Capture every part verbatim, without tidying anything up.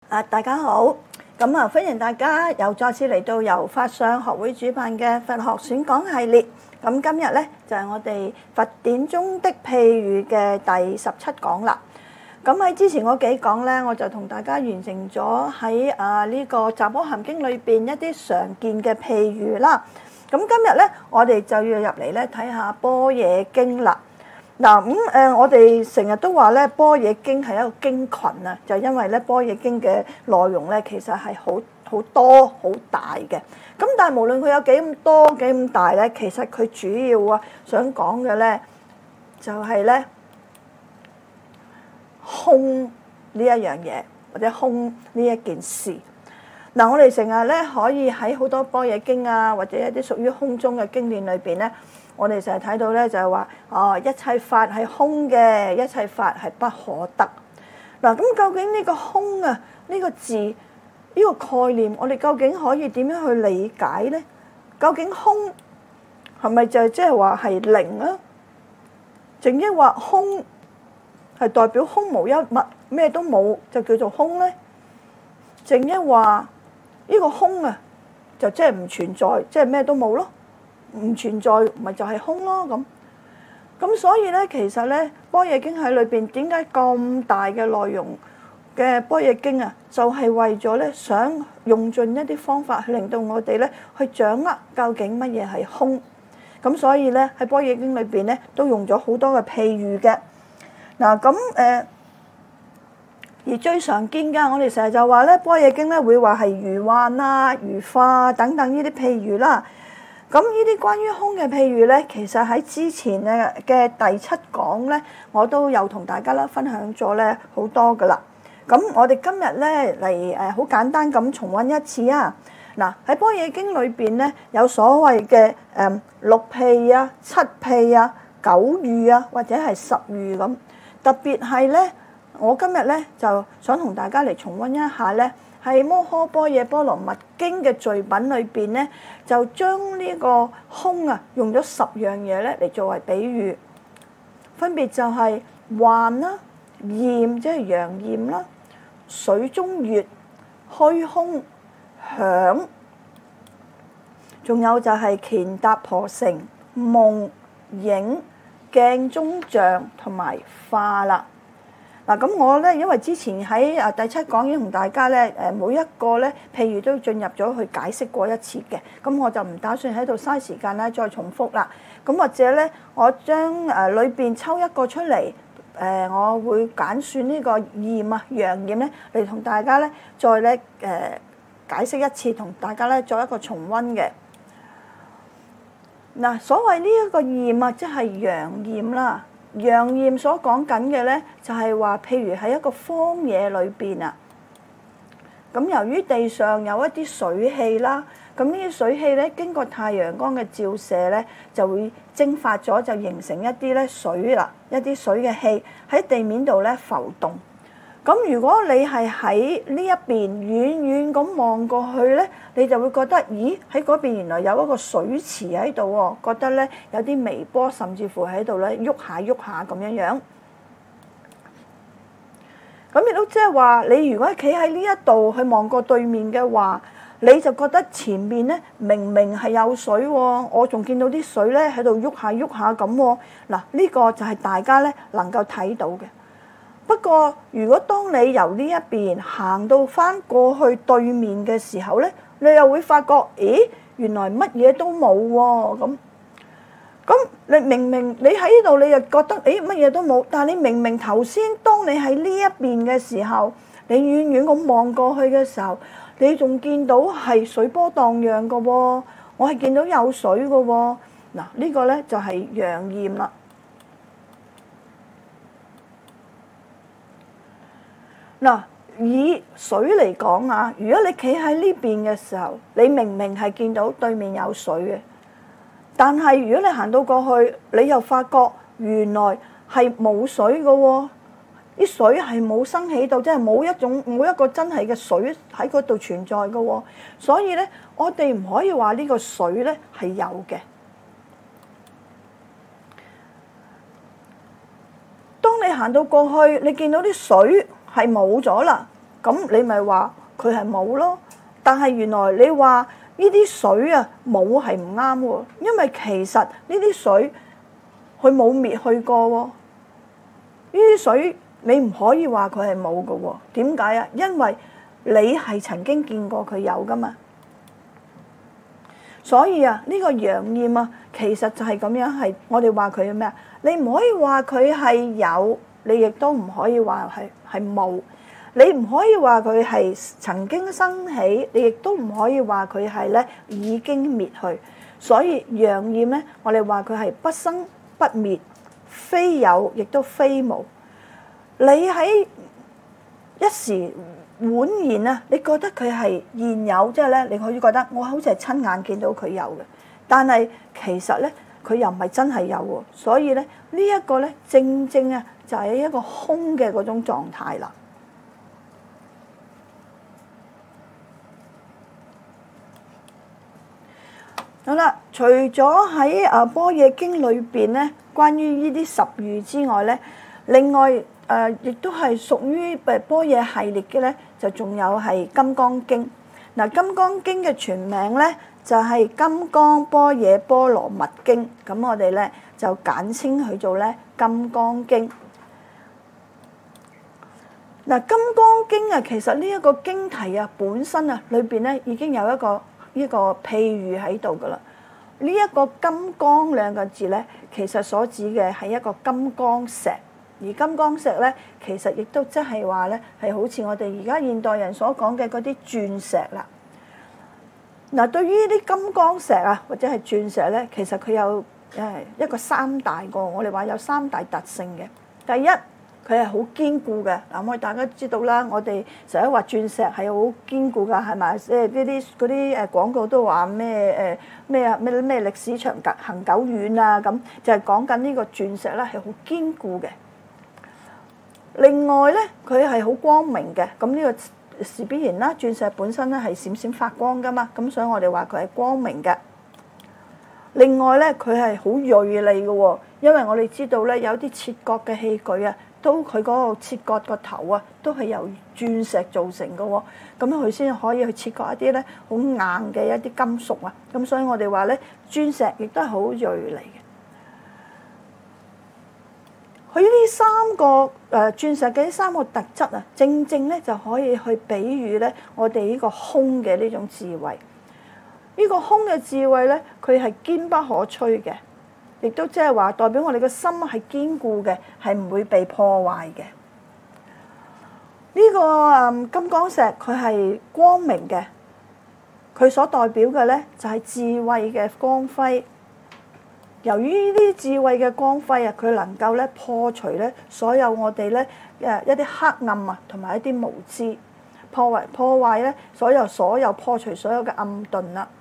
啊，大家好，咁啊，歡迎大家又再次嚟到由法相學會主辦嘅佛學選講系列。咁今日咧就係我哋佛典中的譬喻嘅第十七講啦。咁喺之前嗰幾講咧，我就同大家完成咗喺啊呢個《雜阿含經》裏邊一啲常見嘅譬喻啦。咁今日咧，我哋就要入嚟咧睇下《般若經》啦。嗱咁誒，我哋成日都話咧，《般若經》係一個經群啊，就因為咧，《般若經》嘅內容咧，其實係好好多好大嘅。咁但係無論佢有幾咁多幾咁大咧，其實佢主要啊想講嘅咧，就係咧空呢一樣嘢，或者空呢一件事。嗱，我哋成日咧可以喺好多《般若經》啊，或者一啲屬於空中嘅經典裏邊咧。我哋成日睇到咧，就係話哦，一切法係空嘅，一切法係不可得。嗱，咁究竟呢個空啊，呢個字，呢個概念，我哋究竟可以點樣去理解咧？究竟空係咪就係即係話係零啊？淨係話空係代表空無一物，咩都冇就叫做空咧？淨係話呢個空啊，就即係唔存在，即係咩都冇咯？唔存在，咪就係空咯咁。咁所以咧，其實咧，《般若經》喺裏邊點解咁大嘅內容嘅《般若經》啊，就係為咗咧想用盡一啲方法，令到我哋咧去掌握究竟乜嘢係空。咁所以咧喺《般若經》裏邊咧都用咗好多嘅譬喻嘅。嗱咁誒，而最常見嘅，我哋成日就話咧，《般若經》咧會話係如幻啊、如化等等呢啲譬喻啦。咁呢啲關於空嘅譬喻咧，其實喺之前嘅嘅第七講咧，我都有同大家啦分享咗咧好多噶啦。咁我哋今日咧嚟誒好簡單咁重溫一次啊。嗱，喺《般若經》裏邊咧有所謂嘅誒六譬啊、七譬啊、九喻啊，或者係十喻咁。特別係咧，我今日咧就想同大家嚟重溫一下咧。係《摩訶般若波羅蜜經》嘅序品裏邊咧，就將呢個空啊用咗十樣嘢咧嚟作為比喻，分別就係幻啦、焰即係陽焰啦、水中月、虛空、響，仲有就係乾闥婆城、夢、影、鏡中像同埋化啦。嗱，咁我咧，因為之前喺啊第七講已經同大家咧誒每一個咧譬如都進入咗去解釋過一次嘅，咁我就唔打算喺度嘥時間咧再重複啦。咁或者咧，我將誒裏邊抽一個出嚟，誒我會揀選呢個焰啊、陽焰咧嚟同大家咧再咧誒解釋一次，同大家咧做一個重溫嘅。嗱，所謂呢一個焰啊，即係陽焰啦。陽焰所講緊嘅咧，就係話，譬如喺一個荒野裏邊啊，咁由於地上有一啲水氣啦，咁呢啲水氣咧經過太陽光嘅照射咧，就會蒸發咗，就形成一啲咧水啦，一啲水嘅氣喺地面度咧浮動。咁如果你係喺呢一邊遠遠咁望過去咧，你就會覺得，咦，喺嗰邊原來有一個水池喺度喎，覺得咧有啲微波，甚至乎喺度咧喐下喐下咁樣樣。咁亦都即係話，你如果企喺呢一度去望過對面嘅話，你就覺得前面咧明明係有水喎，我仲見到啲水咧喺度喐下喐下咁喎。嗱，呢個就係大家咧能夠睇到嘅。不過，如果當你由呢一邊行到翻過去對面嘅時候咧，你又會發覺，咦，原來乜嘢都冇喎咁。咁你明明你喺呢度，你又覺得，誒，乜嘢都冇，但係你明明頭先當你喺呢一邊嘅時候，你遠遠咁望過去嘅時候，你仲見到係水波蕩漾嘅喎，我係見到有水嘅喎。嗱，呢個咧就係陽焰啦。嗱，以水嚟講啊，如果你企喺呢邊嘅時候，你明明係見到對面有水嘅，但係如果你行到過去，你又發覺原來係冇水嘅喎，啲水係冇生起到，即係冇一種冇一個真係嘅水喺嗰度存在嘅喎，所以咧，我哋唔可以話呢個水咧係有嘅。當你行到過去，你見到啲水係冇咗啦， 咁你咪話佢係冇咯。但係原來你話呢啲水啊冇係唔啱喎，因為其實呢啲水佢冇滅去過喎。呢啲水你唔可以話佢係冇㗎喎。點解啊？因為你係曾經見過佢有㗎嘛。所以啊，呢個陽焰啊，其實就係咁樣，係我哋話佢係咩啊？你唔可以話佢係有，你亦都唔可以話係係冇。你唔可以話佢係曾經生起，你亦都唔可以話佢係咧已經滅去。所以陽焰咧，我哋話佢係不生不滅，非有亦都非無。你喺一時宛然啊，你覺得佢係現有，即係咧，你可以覺得我好似係親眼見到佢有嘅，但係其實咧佢又唔係真係有喎。所以咧呢一個咧正正啊就係一個空嘅嗰種狀態啦。好啦，除咗喺啊般若經裏邊咧，關於呢啲十喻之外咧，另外誒亦都係屬於誒般若系列嘅咧，就仲有係金剛經。嗱，金剛經嘅全名咧就係金剛般若波羅蜜經，咁我哋咧就簡稱佢做咧金剛經。嗱，金剛經啊，其實呢一個經題啊本身啊裏邊咧已經有一個呢個譬喻喺度噶啦。呢一個金剛兩個字咧，其實所指嘅係一個金剛石，而金剛石咧，其實亦都即係話咧，係好似我哋而家現代人所講嘅嗰啲鑽石啦。嗱，對於呢啲金剛石啊，或者係鑽石咧，其實佢有誒一個三大個，我哋話有三大特性嘅。第一，佢係好堅固嘅。嗱，我哋大家知道啦，我哋成日話鑽石係好堅固㗎，係咪？即係呢啲嗰啲誒廣告都話咩誒咩啊咩咩歷史長久恆久遠啊，咁就係講緊呢個鑽石咧係好堅固嘅。另外咧，佢係好光明嘅。咁呢個事必然啦，鑽石本身咧係閃閃發光㗎嘛，咁所以我哋話佢係光明嘅。另外咧，佢係好鋭利嘅喎，因為我哋知道咧有啲切割嘅器具啊。都佢嗰個切割個頭啊，都係由鑽石造成嘅喎，咁樣佢先可以去切割一啲咧好硬嘅一啲金屬啊，咁所以我哋話咧，鑽石亦都係好鋭利嘅。佢呢三個誒鑽石嘅呢三個特質啊，正正咧就可以去比喻咧我哋呢個空嘅呢種智慧。呢個空嘅智慧咧，佢係堅不可摧嘅。亦都即係話代表我哋嘅心係堅固嘅，係唔會被破壞嘅。呢個誒金剛石佢係光明嘅，佢所代表嘅咧就係智慧嘅光輝。由於呢啲智慧嘅光輝啊，佢能夠咧破除咧所有我哋咧誒一啲黑暗啊，同埋一啲無知，破壞破壞咧所有所有破除所有嘅暗頓啦。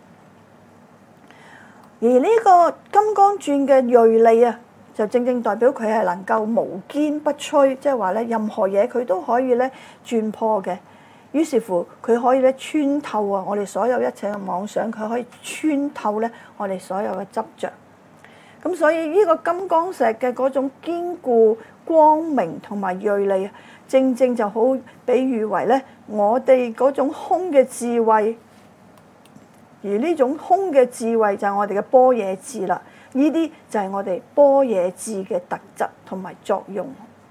而呢個金剛鑽嘅鋭利啊，就正正代表佢係能夠無堅不摧，即係話咧任何嘢佢都可以咧鑽破嘅。於是乎佢可以咧穿透啊我哋所有一切嘅妄想，佢可以穿透咧我哋所有嘅執着。咁所以呢個金剛石嘅嗰種堅固、光明同埋鋭利，正正就好比喻為咧我哋嗰種空嘅智慧。而呢種空嘅智慧就係我哋嘅般若智啦，呢啲就係我哋般若智嘅特質同埋作用。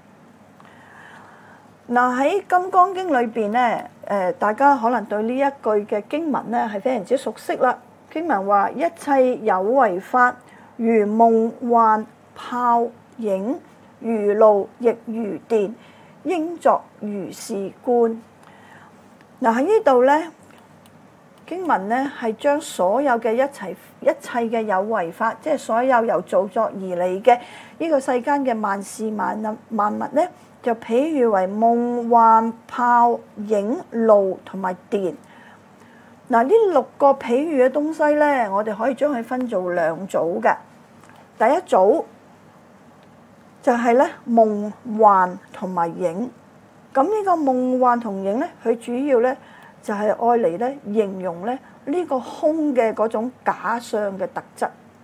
嗱，喺《金剛經》裏邊咧，誒大家可能對呢一句嘅經文咧係非常之熟悉啦。經文話：一切有為法，如夢幻泡影，如露亦如電，應作如是觀。嗱，喺呢度咧。經文咧係將所有嘅一切一切嘅有為法，即係所有由造作而嚟嘅呢個世間嘅萬事萬物萬物咧，就譬喻為夢幻泡影露同埋電。嗱，呢六個譬喻嘅東西咧，我哋可以將佢分做兩組嘅。第一組就係咧夢幻同埋影。咁呢個夢幻同影咧，佢主要咧。就係愛嚟咧形容咧呢個空嘅嗰種假相嘅特質。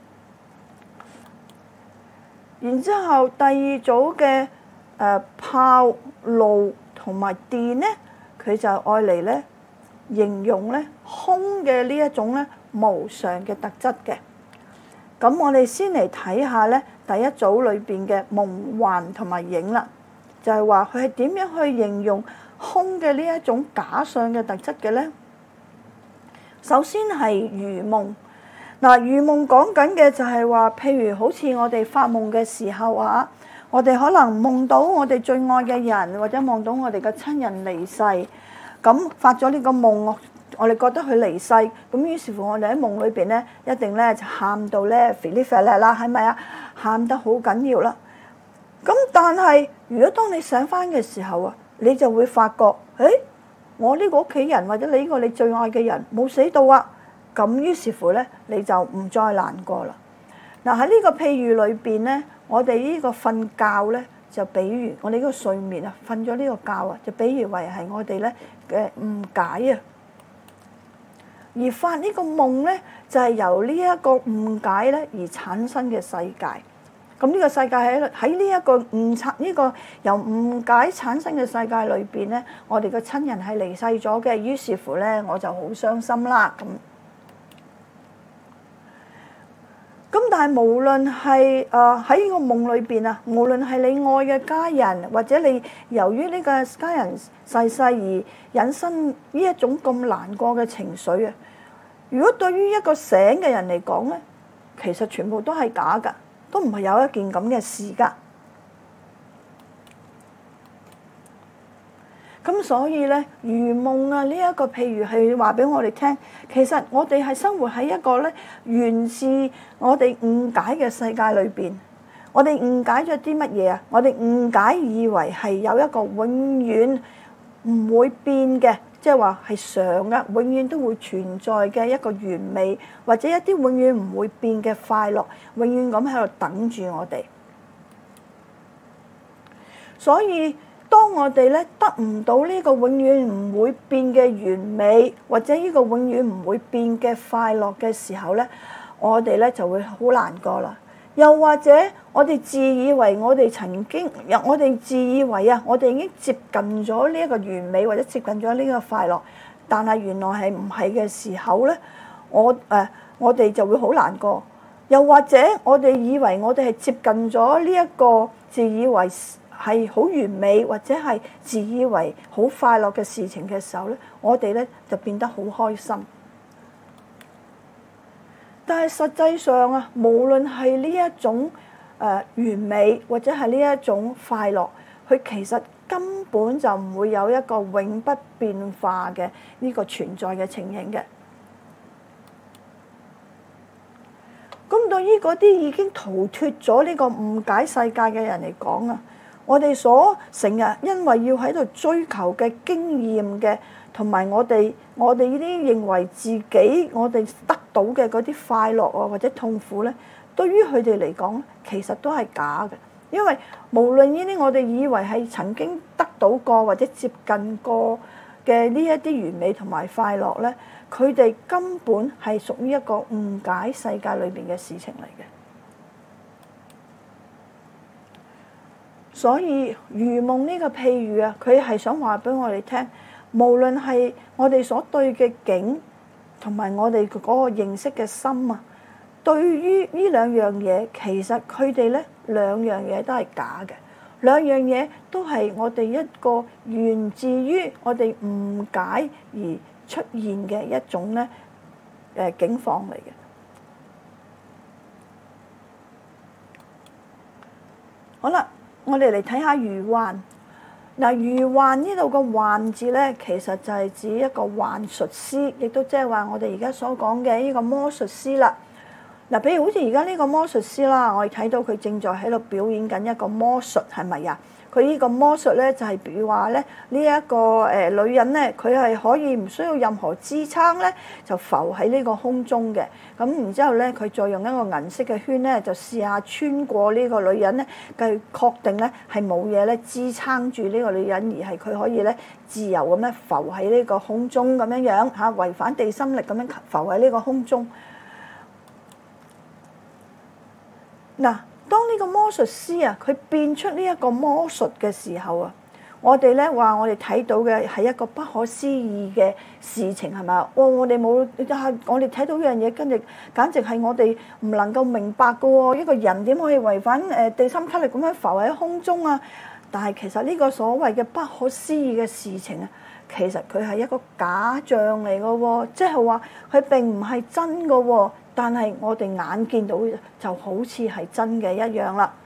然之後第二組嘅誒泡露同埋電咧， 佢就愛嚟咧形容咧空嘅呢一種咧無常嘅特質嘅。咁我哋先嚟睇下咧第一組裏邊嘅夢幻同埋影啦，就係話佢係點樣去形容空嘅呢一種假想嘅特質嘅咧？首先係愚夢。嗱，愚夢講緊嘅就係話，譬如好似我哋發夢嘅時候啊，我哋可能夢到我哋最愛嘅人，或者夢到我哋嘅親人離世，咁發咗呢個夢，我我哋覺得佢離世，咁於是乎我哋喺夢裏邊咧，一定咧就喊到咧肥哩肥咧啦，係咪啊？喊得好緊要啦。咁但係如果當你醒翻嘅時候啊，你就會發覺，誒，我呢個屋企人或者你呢個你最愛嘅人冇死到啊。咁於是乎咧，你就唔再難過啦。嗱，喺呢個譬喻裏邊咧，我哋呢個瞓覺咧，就比喻我哋呢個睡眠啊，瞓咗呢個覺啊，就比喻為係我哋咧嘅誤解啊。而發呢個夢咧，就係由呢一個誤解咧而產生嘅世界。咁呢個世界喺喺呢一個誤產呢個由誤解產生嘅世界裏邊咧，我哋嘅親人係離世咗嘅，於是乎咧我就好傷心啦咁。咁但係無論係誒喺呢個夢裏邊啊，無論係你愛嘅家人，或者你由於呢個家人逝世而引申呢一種咁難過嘅情緒啊，如果對於一個醒嘅人嚟講咧，其實全部都係假㗎，都唔係有一件咁嘅事㗎。咁所以咧，愚夢啊，呢一個譬如係話俾我哋聽，其實我哋係生活喺一個咧源自我哋誤解嘅世界裏邊。我哋誤解咗啲乜嘢啊？我哋誤解以為係有一個永遠唔會變嘅，即係話係常嘅，永遠都會存在嘅一個完美，或者一啲永遠唔會變嘅快樂，永遠咁喺度等住我哋。所以當我哋咧得唔到呢個永遠唔會變嘅完美，或者呢個永遠唔會變嘅快樂嘅時候咧，我哋咧就會好難過啦。又或者我哋自以為我哋曾經，我哋自以為啊，我哋已經接近咗呢一個完美，或者接近咗呢個快樂，但係原來係唔係嘅時候咧，我誒、呃、我哋就會好難過。又或者我哋以為我哋係接近咗呢一個自以為係好完美，或者係自以為好快樂嘅事情嘅時候咧，我哋咧就變得好開心。但係實際上啊，無論係呢一種誒、呃、完美，或者係呢一種快樂，佢其實根本就唔會有一個永不變化嘅呢個存在嘅情形嘅。咁對於嗰啲已經逃脫咗呢個誤解世界嘅人嚟講啊，我哋所成日因為要喺度追求嘅經驗嘅，同埋我哋我哋呢啲認為自己我哋得到嘅嗰啲快樂啊或者痛苦咧，對於佢哋嚟講，其實都係假嘅。因為無論呢啲我哋以為係曾經得到過或者接近過嘅呢一啲完美同埋快樂咧，佢哋根本係屬於一個誤解世界裏邊嘅事情嚟嘅。所以愚夢呢個譬喻啊，佢係想話俾我哋聽，無論係我哋所對嘅境，同埋我哋嗰個認識嘅心啊，對於呢兩樣嘢，其實佢哋咧兩樣嘢都係假嘅，兩樣嘢都係我哋一個源自於我哋誤解而出現嘅一種咧誒境況嚟嘅。好啦。我哋嚟睇下愚幻。嗱，愚幻呢度個幻字咧，其實就係指一個幻術師，亦都即係話我哋而家所講嘅呢個魔術師啦。嗱，譬如好似而家呢個魔術師啦，我哋睇到佢正在喺度表演緊一個魔術，係咪啊？佢呢個魔術咧就係比如話咧呢一個誒女人咧，佢係可以唔需要任何支撐咧，就浮喺呢個空中嘅。咁然之後咧，佢再用一個銀色嘅圈咧，就試下穿過呢個女人咧，佢確定咧係冇嘢咧支撐住呢個女人，而係佢可以咧自由咁樣浮喺呢個空中咁樣樣嚇，違反地心力咁樣浮喺呢個空中。嗱，當呢個魔術師啊，佢變出呢一個魔術嘅時候啊， 我哋咧話我哋睇到嘅係一個不可思議嘅事情係咪？哇！我哋冇，我哋睇到呢樣嘢，跟住簡直係我哋唔能夠明白嘅喎。一個人點可以違反誒地心吸力咁樣浮喺空中啊？但係其實呢個所謂嘅不可思議嘅事情啊，其實佢係一個假象嚟嘅喎，即係話佢並唔係真嘅喎。但係我哋眼見到就好似係真嘅一樣啦。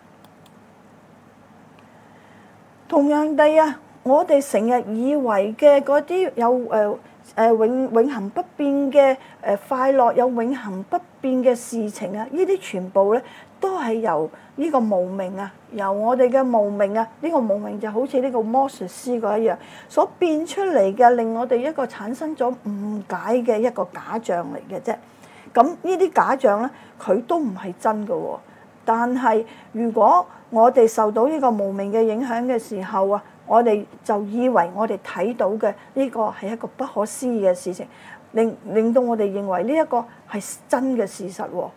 同樣地啊，我哋成日以為嘅嗰啲有誒誒永永恆不變嘅誒快樂，有永恆不變嘅事情啊，呢啲全部咧都係由呢個無明啊，由我哋嘅無明啊，呢個無明就好似呢個魔術師嗰一樣所變出嚟嘅，令我哋一個產生咗誤解嘅一個假象嚟嘅啫。咁呢啲假象咧，佢都唔係真嘅喎。但係如果我哋受到呢個無明嘅影響嘅時候啊，我哋就以為我哋睇到嘅呢個係一個不可思議嘅事情，令令到我哋認為呢一個係真嘅事實喎。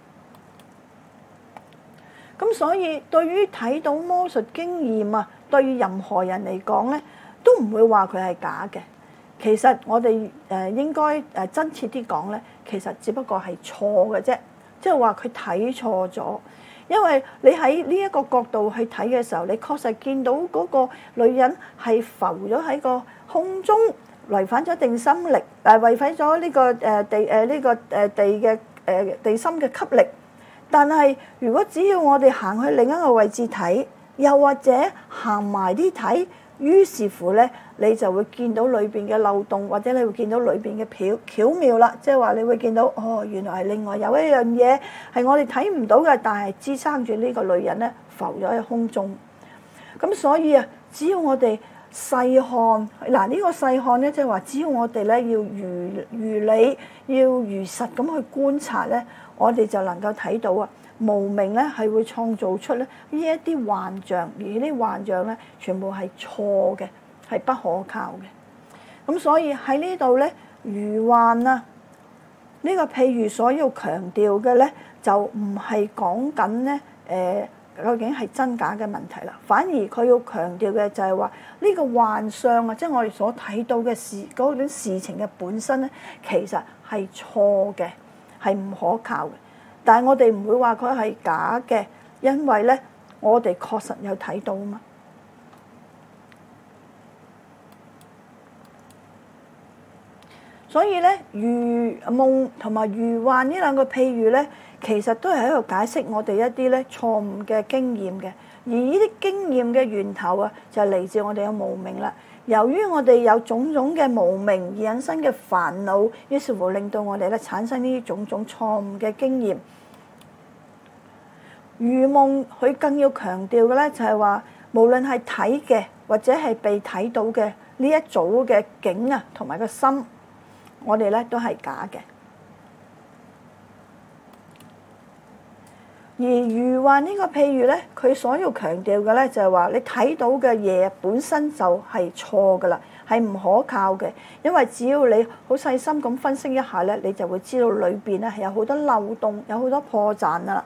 咁所以對於睇到魔術經驗啊，對於任何人嚟講咧，都唔會話佢係假嘅。其實我哋誒應該誒真切啲講咧，其實只不過係錯嘅啫，即係話佢睇錯咗。因為你喺呢一個角度去睇嘅時候，你確實見到嗰個女人係浮咗喺個空中，違反咗定心力，誒違反咗呢個誒地誒呢個誒地嘅誒地心嘅吸力。但係如果只要我哋行去另一個位置睇，又或者行埋啲睇，於是乎咧，你就會見到裏邊嘅漏洞，或者你會見到裏邊嘅巧巧妙啦。即係話你會見到，哦，原來係另外有一樣嘢係我哋睇唔到嘅，但係支撐住呢個女人咧浮咗喺空中。咁所以啊，只要我哋細看，嗱呢個細看咧，即係話只要我哋咧要如如理，要如實咁去觀察咧，我哋就能夠睇到啊。無明咧係會創造出咧呢一啲幻象，而呢啲幻象咧全部係錯嘅，係不可靠嘅。咁所以喺呢度咧，如幻啊，呢個譬如所要強調嘅咧，就唔係講緊咧誒究竟係真假嘅問題啦，反而佢要強調嘅就係話呢個幻象啊，即係我哋所睇到嘅事嗰種事情嘅本身咧，其實係錯嘅，係唔可靠嘅。但係我哋唔會話佢係假嘅，因為咧我哋確實有睇到嘛。所以咧，如夢同埋如幻呢兩個譬喻咧，其實都係喺度解釋我哋一啲咧錯誤嘅經驗嘅。而呢啲經驗嘅源頭啊，就係嚟自我哋嘅無明啦。由於我哋有種種嘅無明而引申嘅煩惱，於是乎令到我哋咧產生呢啲種種錯誤嘅經驗。如夢佢更要強調嘅咧，就係話無論係睇嘅或者係被睇到嘅呢一組嘅境啊，同埋個心，我哋咧都係假嘅。而如幻呢個譬喻咧，佢所要強調嘅咧就係話你睇到嘅嘢本身就係錯噶啦，係唔可靠嘅。因為只要你好細心咁分析一下咧，你就會知道裏邊咧係有好多漏洞，有好多破綻啦。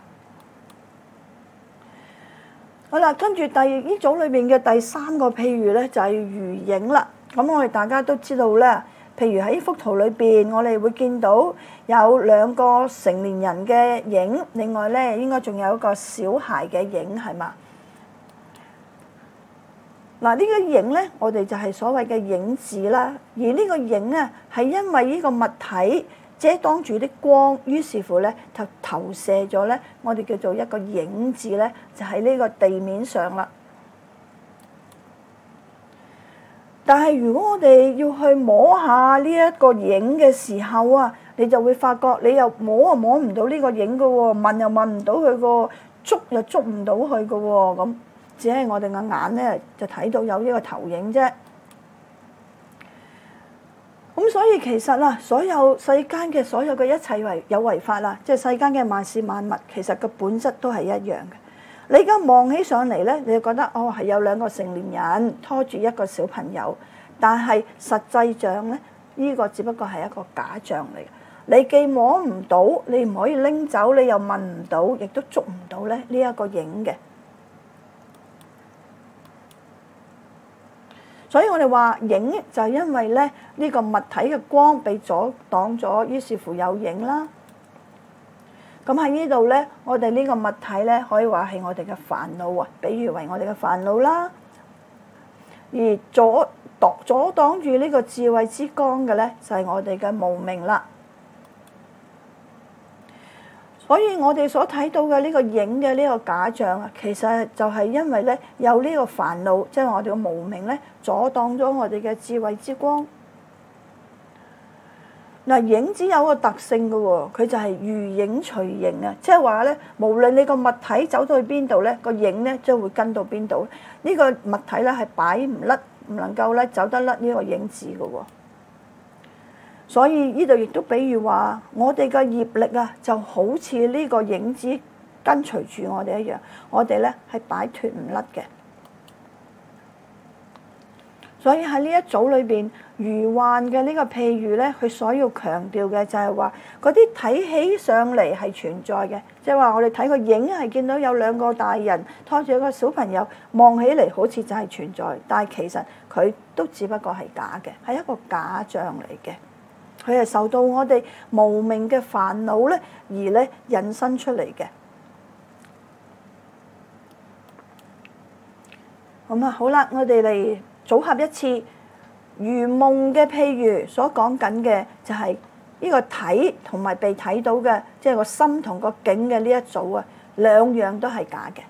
好啦，跟住第呢組裏邊嘅第三個譬喻咧就係如影啦。咁我哋大家都知道咧，譬如喺呢幅圖裏邊，我哋會見到有兩個成年人嘅影，另外咧應該仲有一個小孩嘅影，係嘛？嗱，呢個影咧，我哋就係所謂嘅影子啦。而呢個影啊，係因為呢個物體遮擋住啲光，於是乎咧就投射咗咧，我哋叫做一個影子咧，就喺呢個地面上啦。但係如果我哋要去摸下呢一個影嘅時候啊，你就會發覺你又摸啊摸唔到呢個影嘅喎，聞又聞唔到佢個，捉又捉唔到佢嘅喎，咁只係我哋嘅眼咧就睇到有呢個投影啫。咁所以其實啊，所有世間嘅所有嘅一切違有違法啦，即係世間嘅萬事萬物，其實個本質都係一樣嘅。你而家望起上嚟咧，你就覺得哦係有兩個成年人拖住一個小朋友，但係實際上咧，呢個只不過係一個假象嚟嘅。你既摸唔到，你唔可以拎走，你又聞唔到，亦都捉唔到咧呢一個影嘅。 所以我哋話影就係因為咧呢個物體嘅光被阻擋咗，於是乎有影啦。咁喺呢度咧，我哋呢個物體咧可以話係我哋嘅煩惱啊，比喻為我哋嘅煩惱啦。而阻擋阻擋住呢個智慧之光嘅咧，就係我哋嘅無明啦。所以我哋所睇到嘅呢個影嘅呢個假象啊，其實就係因為咧有呢個煩惱，即係我哋嘅無明咧，阻擋咗我哋嘅智慧之光。嗱，影子有個特性嘅喎，佢就係如影隨形啊，即係話咧，無論你個物體走到去邊度咧，個影咧將會跟到邊度。呢個物體咧係擺唔甩，唔能夠咧走得甩呢個影子嘅喎。所以呢度亦都比喻話，我哋嘅業力啊，就好似呢個影子跟隨住我哋一樣，我哋咧係擺脫唔甩嘅。所以喺呢一組裏邊，如幻嘅呢個譬喻咧，佢所要強調嘅就係話，嗰啲睇起上嚟係存在嘅，即係話我哋睇個影係見到有兩個大人拖住一個小朋友，望起嚟好似就係存在，但係其實佢都只不過係假嘅，係一個假象嚟嘅。佢係受到我哋無明嘅煩惱咧，而咧引申出嚟嘅。咁啊，好啦，我哋嚟組合一次如夢嘅譬喻所講緊嘅就係呢個睇同埋被睇到嘅，即係個心同個境嘅呢一組啊，兩樣都係假嘅。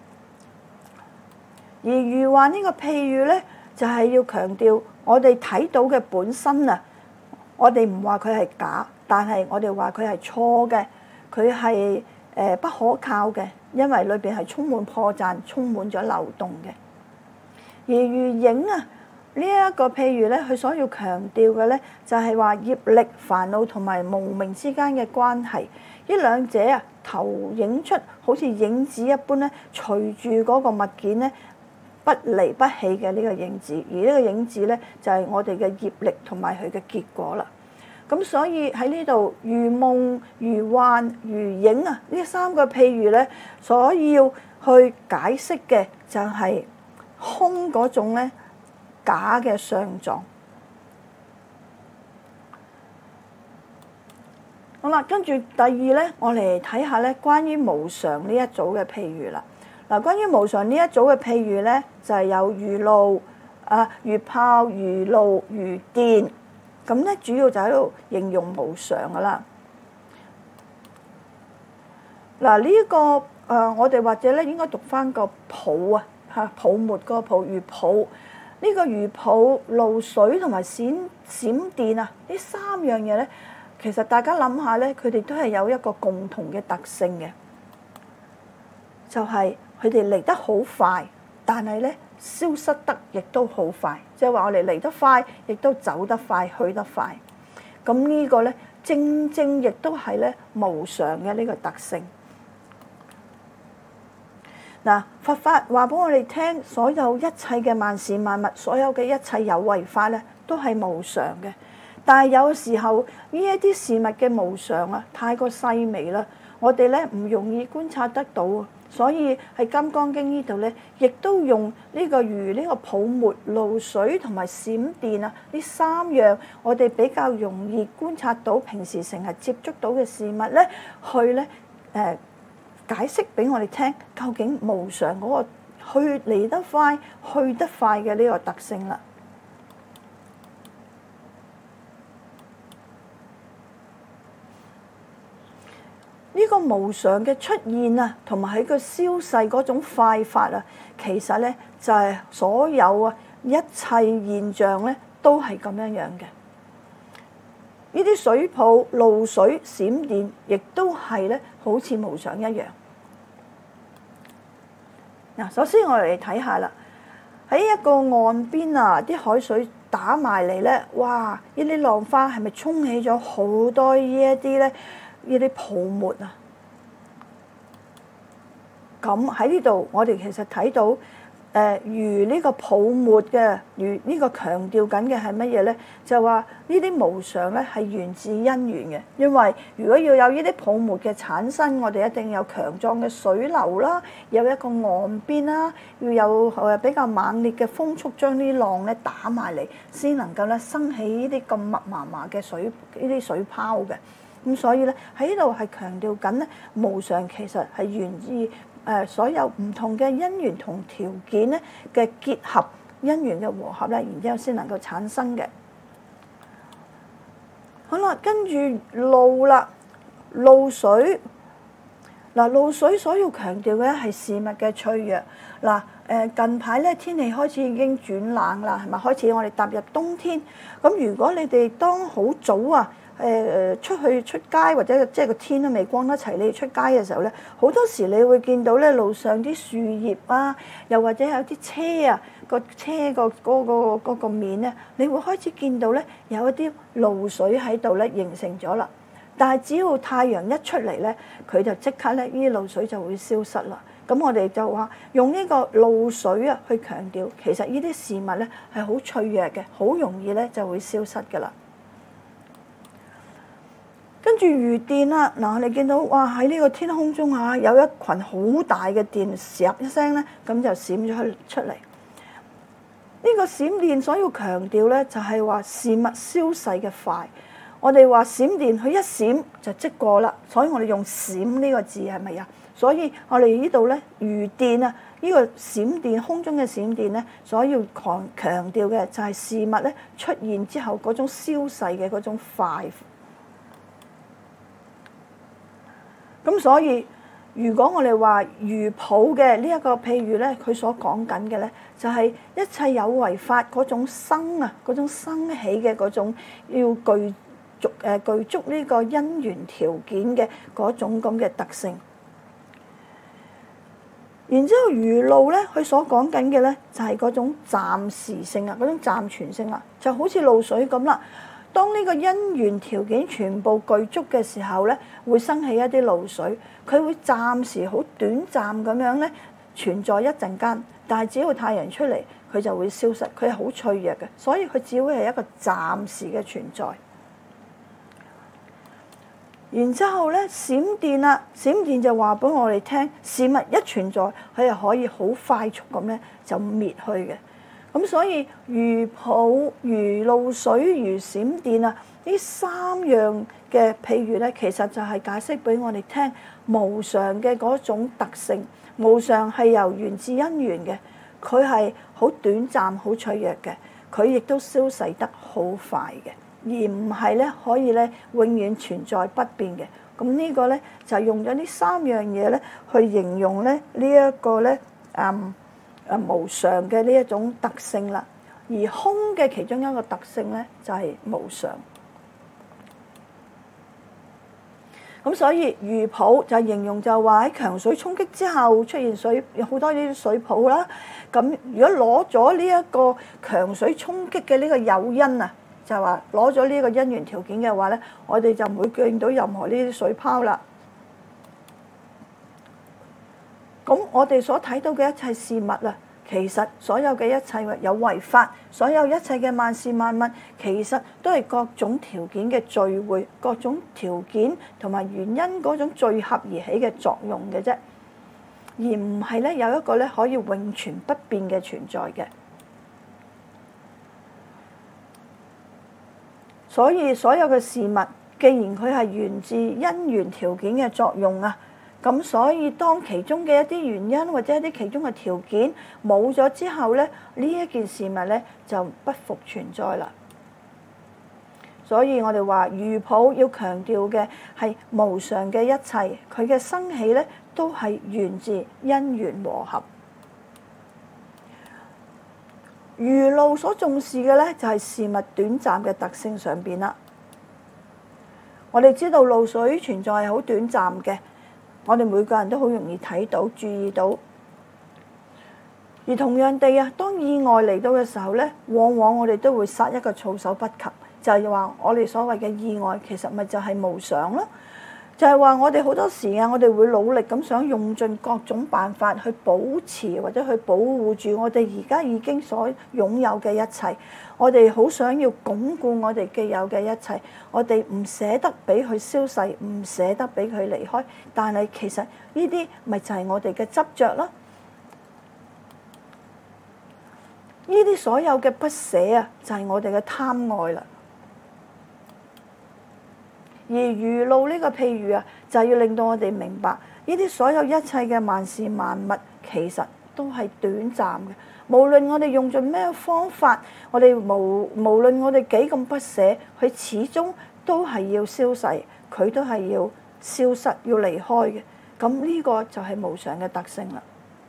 而如幻呢個譬喻咧，就係要強調我哋睇到嘅本身啊。我哋唔話佢係假，但係我哋話佢係錯嘅，佢係誒不可靠嘅，因為裏邊係充滿破綻、充滿咗漏洞嘅。而如影啊，呢一個譬如咧，佢所要強調嘅咧，就係話業力、煩惱同埋無明之間嘅關係。呢兩者啊，投影出好似影子一般咧，隨住嗰個物件咧，不離不棄嘅呢個影子，而呢個影子咧就係我哋嘅業力同埋佢嘅結果啦。咁所以喺呢度如夢、如幻、如影啊，呢三個譬喻咧，所要去解釋嘅就係空嗰種咧假嘅相狀。好啦，跟住第二咧，我嚟睇下咧關於無常呢一組嘅譬喻啦。嗱，關於無常呢一組嘅譬喻咧，就係有如露啊、如炮、如露、如電，咁咧主要就喺度形容無常噶啦。嗱，呢一個誒，我哋或者咧應該讀翻個泡啊嚇，泡沫嗰個泡，如泡。呢個如泡、露水同埋閃閃電啊，呢三樣嘢咧，其實大家諗下咧，佢哋都係有一個共同嘅特性嘅，就係佢哋嚟得好快，但係咧消失得亦都好快，即係話我哋嚟得快，亦都走得快，去得快。咁呢個咧，正正亦都係咧無常嘅呢個特性。嗱，佛法話俾我哋聽，所有一切嘅萬事萬物，所有嘅一切有為法咧，都係無常嘅。但係有時候呢一啲事物嘅無常啊，太過細微啦，我哋咧唔容易觀察得到啊。所以喺《金剛經》呢度咧，亦都用呢個如呢個泡沫、露水同埋閃電啊，呢三樣我哋比較容易觀察到、平時成日接觸到嘅事物咧，去咧誒。呃解釋俾我哋聽，究竟無常嗰個去嚟得快、去得快嘅呢個特性啦。呢個無常嘅出現啊，同埋喺個消逝嗰種快法啊，其實咧就係所有啊一切現象咧都係咁樣樣嘅。呢啲水泡、露水、閃電，亦都係咧好似無常一樣。嗱，首先我哋嚟睇下啦，喺一個岸邊啊，啲海水打埋嚟咧，哇！呢啲浪花係咪沖起咗好多呢一啲咧？呢啲泡沫啊！咁喺呢度，我哋其實睇到誒如呢個泡沫嘅，如呢個強調緊嘅係乜嘢咧？就話呢啲無常咧係源自因緣嘅，因為如果要有呢啲泡沫嘅產生，我哋一定有強壯嘅水流啦，有一個岸邊啦，要有誒比較猛烈嘅風速將啲浪咧打埋嚟，先能夠咧生起呢啲咁密麻麻嘅水呢啲水泡嘅。咁所以咧喺呢度係強調緊咧無常其實係源自誒所有唔同嘅因緣同條件咧嘅結合，因緣嘅和合咧，然之後先能夠產生嘅。好啦，跟住露啦，露水嗱，露水所要強調嘅係事物嘅脆弱嗱。誒近排咧天氣開始已經轉冷啦，係咪開始我哋踏入冬天？咁如果你哋當好早啊〜誒誒出去出街或者即係個天都未光得齊，你出街嘅時候咧，好多時你會見到咧路上啲樹葉啊，又或者有啲車啊，個車個嗰個嗰個面咧，你會開始見到咧有一啲露水喺度咧形成咗啦。但係只要太陽一出嚟咧，佢就即刻咧呢啲露水就會消失啦。咁我哋就話用呢個露水啊去強調，其實呢啲事物咧係好脆弱嘅，好容易咧就會消失㗎啦。跟住如電啦，嗱，你見到哇喺呢個天空中啊，有一群好大嘅電，唰一聲咧，咁就閃咗出嚟。呢個閃電所要強調咧，就係話事物消逝嘅快。我哋話閃電，佢一閃就即過啦，所以我哋用閃呢個字係咪啊？所以我哋呢度咧如電啊，呢個閃電空中嘅閃電咧，所要強強調嘅就係事物咧出現之後嗰種消逝嘅嗰種快。咁所以，如果我哋話如抱嘅呢一個譬如咧，佢所講緊嘅咧，就係一切有為法嗰種生啊，嗰種生起嘅嗰種要具足誒具足呢個因緣條件嘅嗰種咁嘅特性。然之後如露咧，佢所講緊嘅咧就係嗰種暫時性啊，嗰種暫存性啊，就好似露水咁啦。當呢個因緣條件全部具足嘅時候咧，會生起一啲露水，佢會暫時好短暫咁樣咧存在一陣間，但係只要太陽出嚟，佢就會消失，佢係好脆弱嘅，所以佢只會係一個暫時嘅存在。然之後咧，閃電啦，閃電就話俾我哋聽，事物一存在，佢係可以好快速咁咧就滅去嘅。咁所以如抱、如露水、如閃電啊，呢三樣嘅譬如咧，其實就係解釋俾我哋聽無常嘅嗰種特性。無常係由源自因緣嘅，佢係好短暫、好脆弱嘅，佢亦都消逝得好快嘅，而唔係咧可以咧永遠存在不變嘅。咁呢個咧就用咗呢三樣嘢咧去形容咧呢一個咧嗯。啊無常嘅呢一種特性啦，而空嘅其中一個特性咧就係無常。咁所以如泡就形容就話喺強水衝擊之後出現水，有好多呢啲水泡啦。咁如果攞咗呢一個強水衝擊嘅呢個誘因啊，就係話攞咗呢個因緣條件嘅話咧，我哋就唔會見到任何呢啲水泡啦。咁我哋所睇到嘅一切事物啊，其實所有嘅一切有為法，所有一切嘅萬事萬物，其實都係各種條件嘅聚會，各種條件同埋原因嗰種聚合而起嘅作用嘅啫，而唔係咧有一個咧可以永存不變嘅存在嘅。所以所有嘅事物，既然佢係源自因緣條件嘅作用啊，咁所以當其中嘅一啲原因或者一啲其中嘅條件冇咗之後咧，呢一件事物咧就不復存在啦。所以我哋話如泡要強調嘅係無常嘅一切，佢嘅生起咧都係源自因緣和合。如露所重視嘅咧就係事物短暫嘅特性上邊啦。我哋知道露水存在係好短暫嘅。我哋每個人都好容易睇到、注意到，而同樣地啊，當意外嚟到嘅時候咧，往往我哋都會殺一個措手不及，就係話我哋所謂嘅意外，其實咪就係無常咯。 就係話我哋好多時啊，我哋會努力咁想用盡各種辦法去保持或者去保護住我哋而家已經所擁有嘅一切。我哋好想要鞏固我哋既有嘅一切，我哋唔捨得俾佢消逝，唔捨得俾佢離開。但係其實呢啲咪就係我哋嘅執着咯。呢啲所有嘅不捨啊，就係我哋嘅貪愛啦。而如露呢個譬喻啊，就係要令到我哋明白，呢啲所有一切嘅萬事萬物，其實都係短暫嘅。無論我哋用盡咩方法，我哋無無論我哋幾咁不捨，佢始終都係要消逝，佢都係要消失，要離開嘅。咁呢個就係無常嘅特性啦。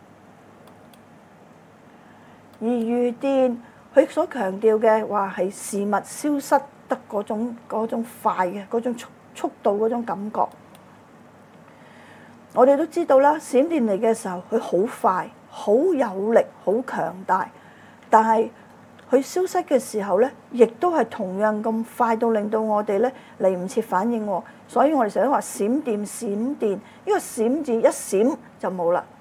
而如電，佢所強調嘅話係事物消失得嗰種嗰種快嘅嗰種速速度嗰種感覺。我哋都知道啦，閃電嚟嘅時候，佢好快、好有力、好強大，但係佢消失嘅時候咧，亦都係同樣咁快到令到我哋咧嚟唔切反應喎。所以我哋成日都話閃電、閃電，呢個閃字一閃就冇啦。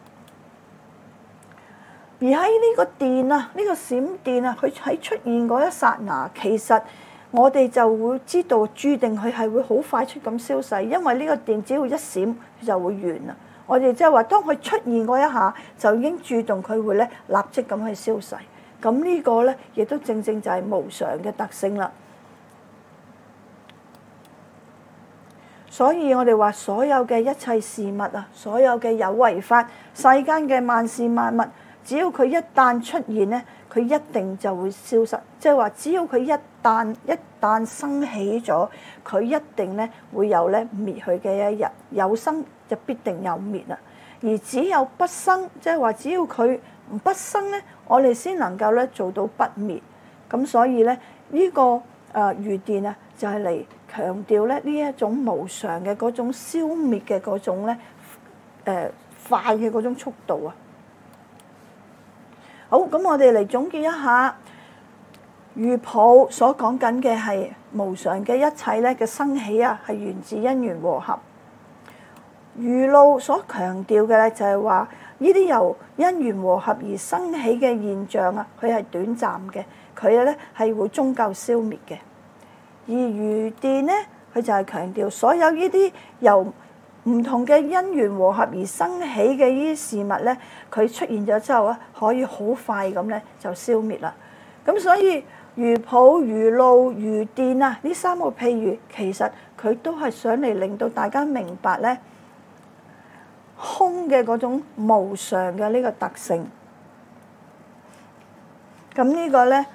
而喺呢個電啊，呢個閃電啊，佢喺出現嗰一剎那，其實我哋就會知道註定佢係會好快速咁消逝，因為呢個電只要一閃，佢就會完啦。我哋即係話，當佢出現嗰一下，就已經註定佢會咧立即咁去消逝。咁呢個咧，亦都正正就係無常嘅特性啦。所以我哋話，所有嘅一切事物啊，所有嘅有為法，世間嘅萬事萬物，只要佢一旦出現咧，佢一定就會消失。即係話，只要佢一旦一旦生起咗，佢一定咧會有咧滅去嘅一日。有生就必定有滅啦。而只有不生，即係話，只要佢唔不生咧，我哋先能夠咧做到不滅。咁所以咧呢、這個誒如電啊，就係嚟強調咧呢一種無常嘅嗰種消滅嘅嗰種咧誒、呃、快嘅嗰種速度啊。好，咁我哋嚟總結一下，如抱所講緊嘅係無常嘅一切咧嘅生起啊，係源自因緣和合。如露所強調嘅咧就係話，呢啲由因緣和合而生起嘅現象啊，佢係短暫嘅，佢咧係會終究消滅嘅。而如電咧，佢就係強調所有呢啲由唔同嘅因緣和合而生起嘅呢啲事物咧，佢出現咗之後啊，可以好快咁咧就消滅啦。咁所以如抱、如露、如電啊，呢三個譬喻其實佢都係想嚟令到大家明白咧空嘅嗰種無常嘅呢個特性。咁呢個咧，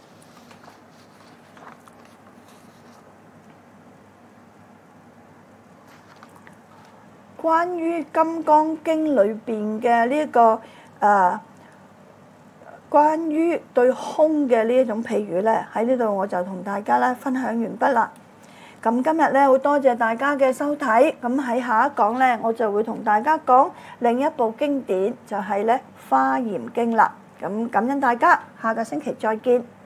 關於《金剛經》裏邊嘅呢一個誒，關於對空嘅呢一種譬喻咧，喺呢度我就同大家咧分享完畢啦。咁今日咧好多謝大家嘅收睇，咁喺下一講咧，我就會同大家講另一部經典，就係咧《華嚴經》啦。咁感恩大家，下個星期再見。